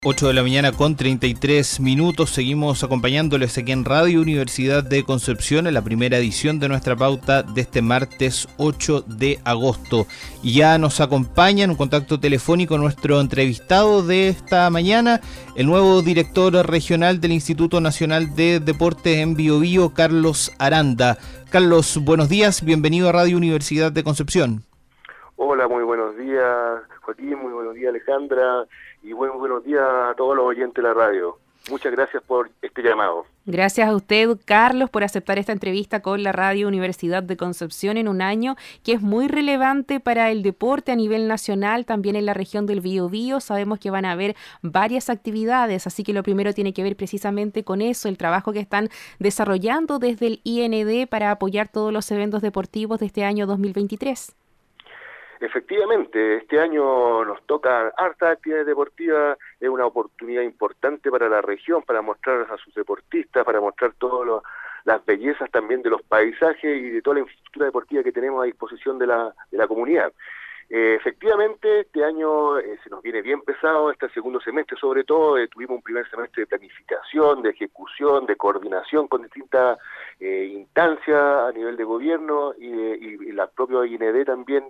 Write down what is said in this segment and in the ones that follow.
8 de la mañana con 33 minutos, seguimos acompañándoles aquí en Radio Universidad de Concepción en la primera edición de nuestra pauta de este martes 8 de agosto. Y ya nos acompaña en un contacto telefónico nuestro entrevistado de esta mañana, el nuevo director regional del Instituto Nacional de Deportes en Biobío, Carlos Aranda. Carlos, buenos días, bienvenido a Radio Universidad de Concepción. Hola, muy buenos días, Joaquín, muy buenos días, Alejandra, y buenos días a todos los oyentes de la radio. Muchas gracias por este llamado. Gracias a usted, Carlos, por aceptar esta entrevista con la Radio Universidad de Concepción en un año que es muy relevante para el deporte a nivel nacional, también en la región del Biobío. Sabemos que van a haber varias actividades, así que lo primero tiene que ver precisamente con eso, el trabajo que están desarrollando desde el IND para apoyar todos los eventos deportivos de este año 2023. Efectivamente, este año nos toca hartas actividades deportivas, es una oportunidad importante para la región, para mostrar a sus deportistas, para mostrar todas las bellezas también de los paisajes y de toda la infraestructura deportiva que tenemos a disposición de la comunidad. Efectivamente, este año se nos viene bien pesado, este segundo semestre sobre todo, tuvimos un primer semestre de planificación, de ejecución, de coordinación con distintas instancias a nivel de gobierno y la propia IND también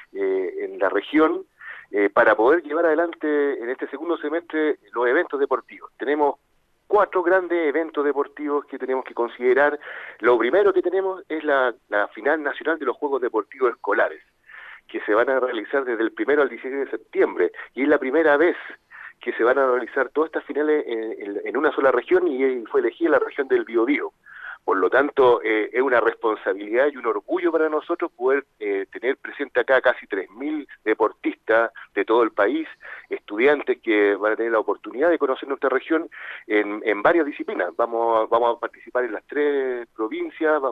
en la región, para poder llevar adelante en este segundo semestre los eventos deportivos. Tenemos 4 grandes eventos deportivos que tenemos que considerar. Lo primero que tenemos es la final nacional de los Juegos Deportivos Escolares, que se van a realizar desde el 1 al 16 de septiembre, y es la primera vez que se van a realizar todas estas finales en una sola región, y fue elegida la región del Biobío. Por lo tanto, es una responsabilidad y un orgullo para nosotros poder tener presente acá casi 3.000 deportistas de todo el país, estudiantes que van a tener la oportunidad de conocer nuestra región en varias disciplinas. Vamos a participar en las 3 provincias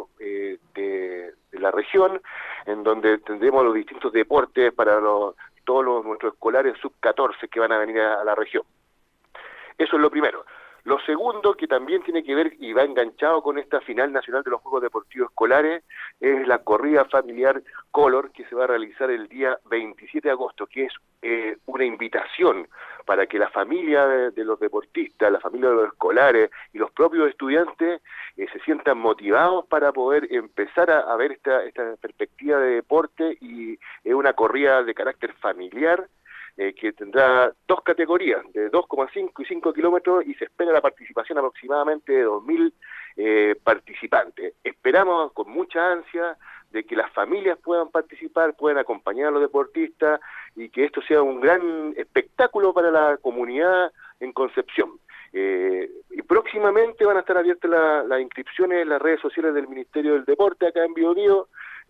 de la región, en donde tendremos los distintos deportes para todos nuestros escolares sub-14 que van a venir a la región. Eso es lo primero. Lo segundo, que también tiene que ver y va enganchado con esta final nacional de los Juegos Deportivos Escolares, es la corrida familiar Color, que se va a realizar el día 27 de agosto, que es una invitación para que la familia de los deportistas, la familia de los escolares y los propios estudiantes se sientan motivados para poder empezar a ver esta perspectiva de deporte, y es una corrida de carácter familiar, que tendrá 2 categorías, de 2,5 y 5 kilómetros, y se espera la participación aproximadamente de 2.000 participantes. Esperamos con mucha ansia de que las familias puedan participar, puedan acompañar a los deportistas, y que esto sea un gran espectáculo para la comunidad en Concepción. Y próximamente van a estar abiertas las inscripciones en las redes sociales del Ministerio del Deporte acá en Biobío,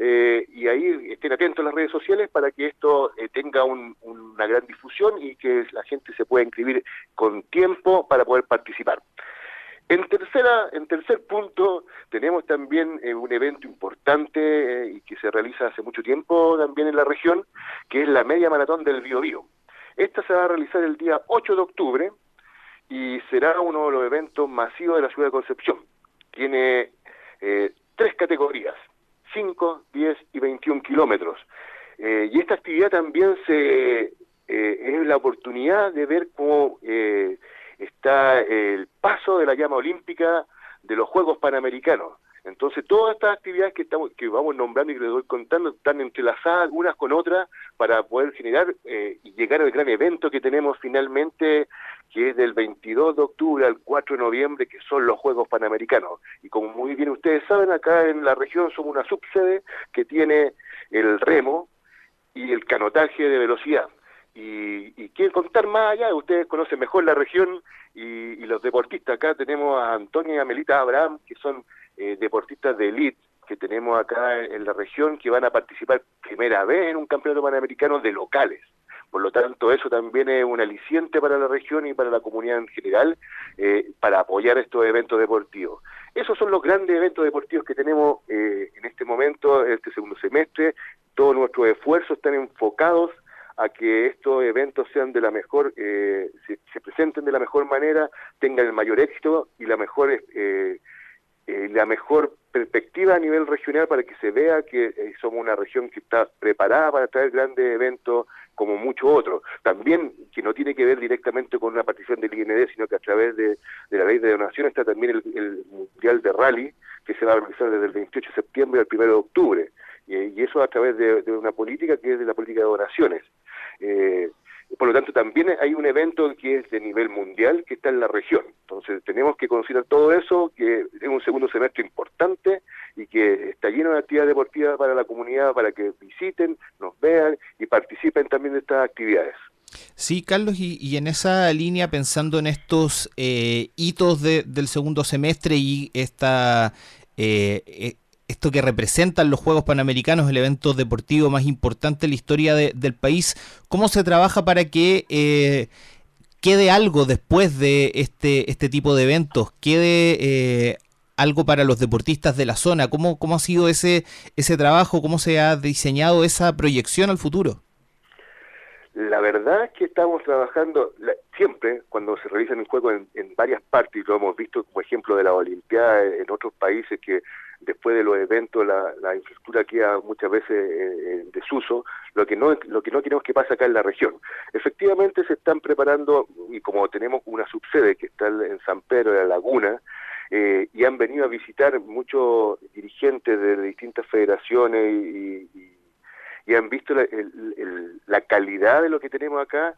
y ahí estén atentos a las redes sociales para que esto tenga una gran difusión y que la gente se pueda inscribir con tiempo para poder participar. En tercer punto, tenemos también un evento importante y que se realiza hace mucho tiempo también en la región, que es la Media Maratón del Biobío. Esta se va a realizar el día 8 de octubre y será uno de los eventos masivos de la ciudad de Concepción. Tiene 3 categorías: 5, 10 y 21 kilómetros. Y esta actividad también es la oportunidad de ver cómo está el paso de la llama olímpica de los Juegos Panamericanos. Entonces, todas estas actividades que vamos nombrando y que les voy contando están entrelazadas unas con otras para poder generar y llegar al gran evento que tenemos finalmente, que es del 22 de octubre al 4 de noviembre, que son los Juegos Panamericanos. Y como muy bien ustedes saben, acá en la región somos una subsede que tiene el remo y el canotaje de velocidad. Y quieren contar más allá, ustedes conocen mejor la región y los deportistas. Acá tenemos a Antonio y a Melita Abraham, que son deportistas de élite que tenemos acá en la región, que van a participar primera vez en un campeonato panamericano de locales. Por lo tanto, eso también es un aliciente para la región y para la comunidad en general, para apoyar estos eventos deportivos. Esos son los grandes eventos deportivos que tenemos en este momento, en este segundo semestre. Todos nuestros esfuerzos están enfocados a que estos eventos sean de la mejor, se presenten de la mejor manera, tengan el mayor éxito y la mejor perspectiva a nivel regional para que se vea que somos una región que está preparada para traer grandes eventos como muchos otros. También, que no tiene que ver directamente con una participación del IND, sino que a través de la ley de donación está también el Mundial de Rally, que se va a realizar desde el 28 de septiembre al 1 de octubre. Y eso a través de una política que es de la política de donaciones. Por lo tanto, también hay un evento que es de nivel mundial que está en la región. Entonces, tenemos que considerar todo eso, que es un segundo semestre importante y que está lleno de actividades deportivas para la comunidad, para que visiten, nos vean y participen también de estas actividades. Sí, Carlos, y en esa línea, pensando en estos hitos del segundo semestre y esto que representan los Juegos Panamericanos, el evento deportivo más importante en la historia del país, ¿cómo se trabaja para que quede algo después de este tipo de eventos? ¿Quede algo para los deportistas de la zona? ¿Cómo ha sido ese trabajo? ¿Cómo se ha diseñado esa proyección al futuro? La verdad es que estamos trabajando siempre cuando se realizan un juego en varias partes, y lo hemos visto como ejemplo de la Olimpiada en otros países, que después de los eventos la infraestructura queda muchas veces en desuso, lo que no queremos que pase acá en la región. Efectivamente se están preparando, y como tenemos una subsede que está en San Pedro de la Laguna, y han venido a visitar muchos dirigentes de distintas federaciones y han visto la calidad de lo que tenemos acá.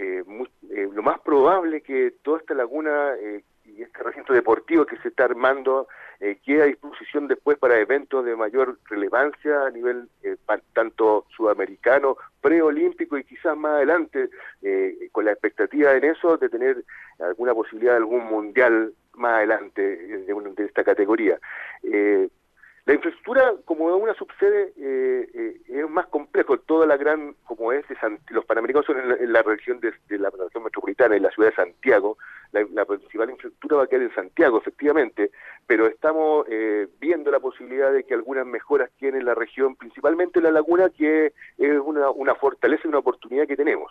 Lo más probable que toda esta laguna y este recinto deportivo que se está armando quede a disposición después para eventos de mayor relevancia a nivel tanto sudamericano, preolímpico y quizás más adelante, con la expectativa en eso de tener alguna posibilidad de algún mundial más adelante de esta categoría. La infraestructura, como es una subsede, es más complejo. Toda la gran, como es, los Panamericanos son en la región de la región metropolitana, en la ciudad de Santiago. La principal infraestructura va a quedar en Santiago, efectivamente, pero estamos viendo la posibilidad de que algunas mejoras queden en la región, principalmente en la laguna, que es una fortaleza y una oportunidad que tenemos.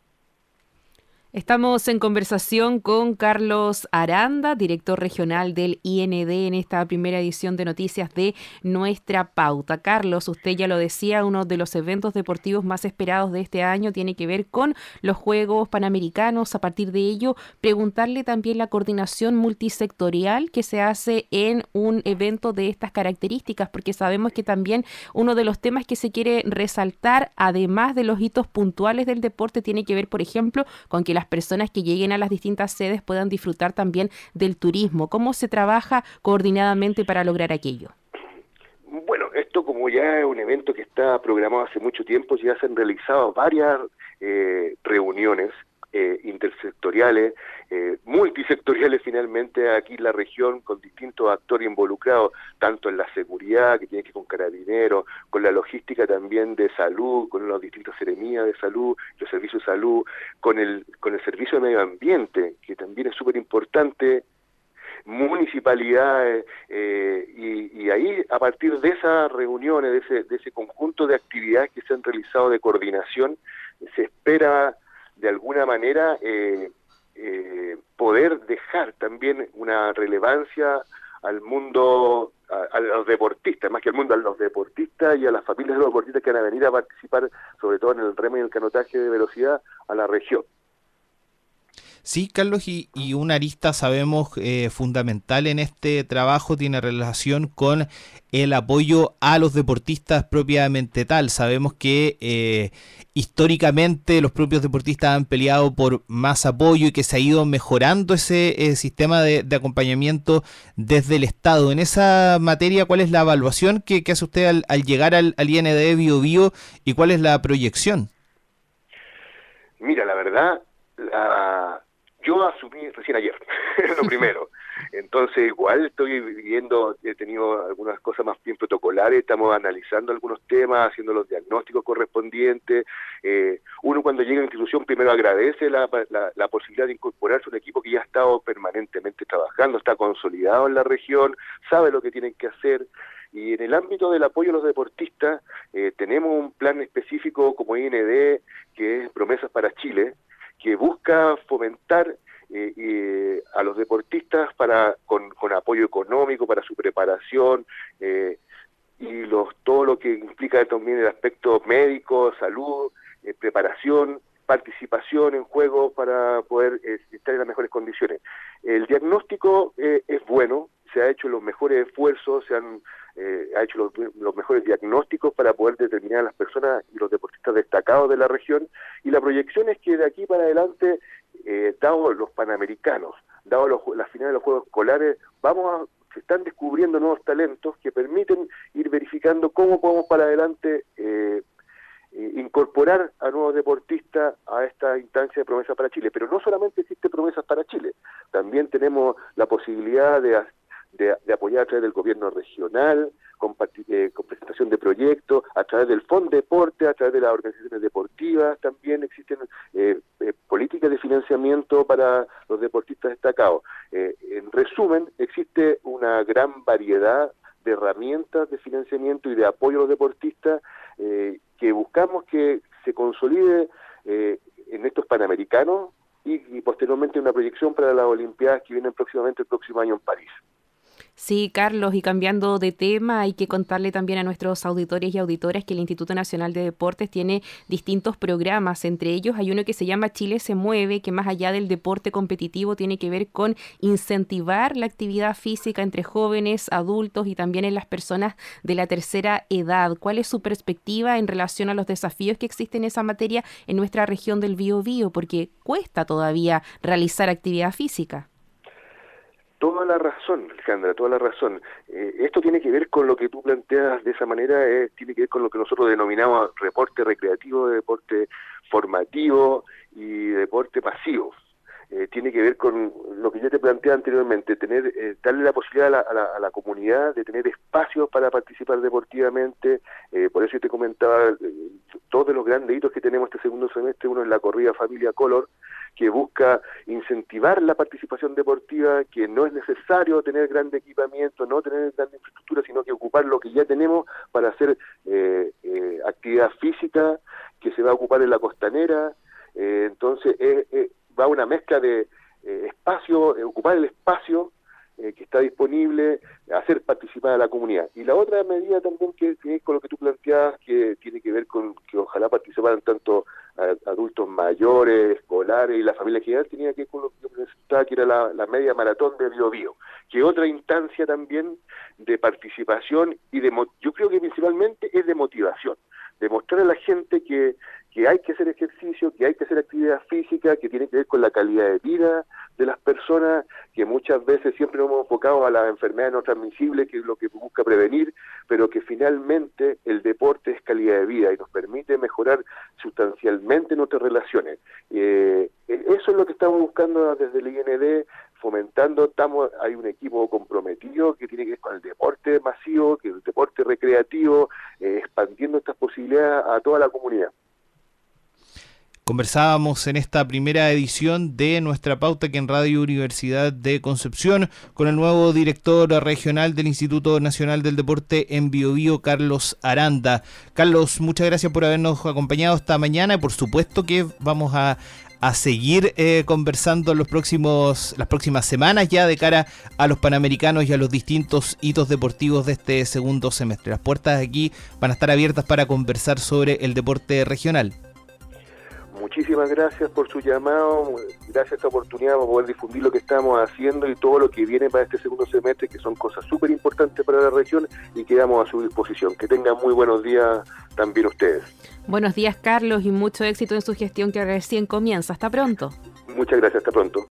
Estamos en conversación con Carlos Aranda, director regional del IND, en esta primera edición de Noticias de Nuestra Pauta. Carlos, usted ya lo decía, uno de los eventos deportivos más esperados de este año tiene que ver con los Juegos Panamericanos. A partir de ello, preguntarle también la coordinación multisectorial que se hace en un evento de estas características, porque sabemos que también uno de los temas que se quiere resaltar, además de los hitos puntuales del deporte, tiene que ver, por ejemplo, con que las personas que lleguen a las distintas sedes puedan disfrutar también del turismo. ¿Cómo se trabaja coordinadamente para lograr aquello? Bueno, esto como ya es un evento que está programado hace mucho tiempo, ya se han realizado varias reuniones intersectoriales, multisectoriales finalmente aquí en la región, con distintos actores involucrados, tanto en la seguridad, que tiene que ver con carabineros, con la logística también de salud, con las distintas seremías de salud, los servicios de salud, con el servicio de medio ambiente, que también es súper importante, municipalidades, y ahí, a partir de esas reuniones, de ese conjunto de actividades que se han realizado de coordinación, se espera de alguna manera poder dejar también una relevancia al mundo, a los deportistas, más que al mundo, a los deportistas y a las familias de los deportistas que van a venir a participar, sobre todo en el remo y el canotaje de velocidad, a la región. Sí, Carlos, y una arista sabemos fundamental en este trabajo tiene relación con el apoyo a los deportistas propiamente tal. Sabemos que históricamente los propios deportistas han peleado por más apoyo y que se ha ido mejorando ese sistema de acompañamiento desde el Estado. En esa materia, ¿cuál es la evaluación que hace usted al llegar al IND Bio Bio y cuál es la proyección? Mira, la verdad, yo asumí recién ayer, lo primero. Entonces, igual estoy viendo, he tenido algunas cosas más bien protocolares, estamos analizando algunos temas, haciendo los diagnósticos correspondientes. Uno cuando llega a la institución primero agradece la posibilidad de incorporarse a un equipo que ya ha estado permanentemente trabajando, está consolidado en la región, sabe lo que tienen que hacer. Y en el ámbito del apoyo a los deportistas, tenemos un plan específico como IND, que es Promesas para Chile, que busca fomentar a los deportistas con apoyo económico para su preparación, y todo lo que implica también el aspecto médico, salud, preparación, participación en juegos para poder estar en las mejores condiciones. El diagnóstico es bueno, se ha hecho los mejores esfuerzos, se han hecho los mejores diagnósticos para poder determinar a las personas y los deportistas destacados de la región, y la proyección es que de aquí para adelante, dado los Panamericanos, dado las finales de los Juegos Escolares, se están descubriendo nuevos talentos que permiten ir verificando cómo podemos para adelante incorporar a nuevos deportistas a esta instancia de Promesas para Chile. Pero no solamente existe Promesas para Chile, también tenemos la posibilidad de apoyar a través del gobierno regional, con presentación de proyectos, a través del Fondo Deporte, a través de las organizaciones deportivas. También existen políticas de financiamiento para los deportistas destacados. En resumen, existe una gran variedad de herramientas de financiamiento y de apoyo a los deportistas que buscamos que se consolide en estos Panamericanos y posteriormente una proyección para las Olimpiadas que vienen próximamente el próximo año en París. Sí, Carlos, y cambiando de tema, hay que contarle también a nuestros auditores y auditoras que el Instituto Nacional de Deportes tiene distintos programas. Entre ellos hay uno que se llama Chile se mueve, que más allá del deporte competitivo tiene que ver con incentivar la actividad física entre jóvenes, adultos y también en las personas de la tercera edad. ¿Cuál es su perspectiva en relación a los desafíos que existen en esa materia en nuestra región del Biobío? Porque cuesta todavía realizar actividad física. Toda la razón, Alejandra, toda la razón. Esto tiene que ver con lo que tú planteas de esa manera, tiene que ver con lo que nosotros denominamos deporte recreativo, deporte formativo y deporte pasivo. Tiene que ver con lo que yo te planteé anteriormente, darle la posibilidad a la comunidad de tener espacios para participar deportivamente. Por eso yo te comentaba todos los grandes hitos que tenemos este segundo semestre. Uno es la corrida Familia Color, que busca incentivar la participación deportiva, que no es necesario tener gran equipamiento, no tener gran infraestructura, sino que ocupar lo que ya tenemos para hacer actividad física, que se va a ocupar en la costanera. Entonces va una mezcla de espacio, ocupar el espacio que está disponible, hacer participar a la comunidad. Y la otra medida también que es con lo que tú planteabas, que tiene que ver con que ojalá participaran tanto adultos mayores, escolares y la familia general, tenía que ver con lo que yo presentaba, que era la media maratón de Biobío, que otra instancia también de participación y yo creo que principalmente es de motivación, de mostrar a la gente que hay que hacer ejercicio, que hay que hacer actividad física, que tiene que ver con la calidad de vida de las personas, que muchas veces siempre nos hemos enfocado a las enfermedades no transmisibles, que es lo que busca prevenir, pero que finalmente el deporte es calidad de vida y nos permite mejorar sustancialmente nuestras relaciones. Eso es lo que estamos buscando desde el IND, fomentando. Hay un equipo comprometido que tiene que ver con el deporte masivo, que es el deporte recreativo, expandiendo estas posibilidades a toda la comunidad. Conversábamos en esta primera edición de Nuestra Pauta aquí en Radio Universidad de Concepción con el nuevo director regional del Instituto Nacional del Deporte en Biobío, Carlos Aranda. Carlos, muchas gracias por habernos acompañado esta mañana y por supuesto que vamos a seguir conversando las próximas semanas ya de cara a los Panamericanos y a los distintos hitos deportivos de este segundo semestre. Las puertas aquí van a estar abiertas para conversar sobre el deporte regional. Muchísimas gracias por su llamado, gracias a esta oportunidad para poder difundir lo que estamos haciendo y todo lo que viene para este segundo semestre, que son cosas súper importantes para la región y quedamos a su disposición. Que tengan muy buenos días también ustedes. Buenos días, Carlos, y mucho éxito en su gestión que recién comienza. Hasta pronto. Muchas gracias, hasta pronto.